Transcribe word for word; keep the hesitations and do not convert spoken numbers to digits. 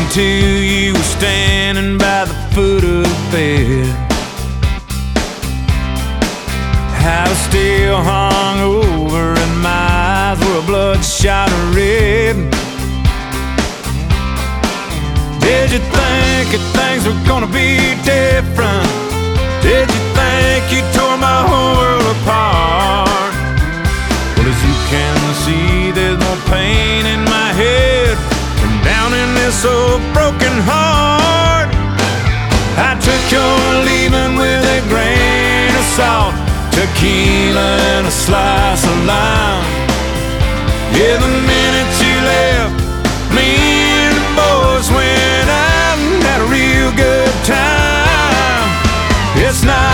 until you were standing by the foot of the bed. I was still hung over and my eyes were bloodshot red. Did you think that things were gonna be different? Did you think you tore my whole world apart? Well, as you can see, there's more pain in my head than down in this old broken heart. I took your leaving with a grain of salt, tequila and a slice of lime. Yeah, the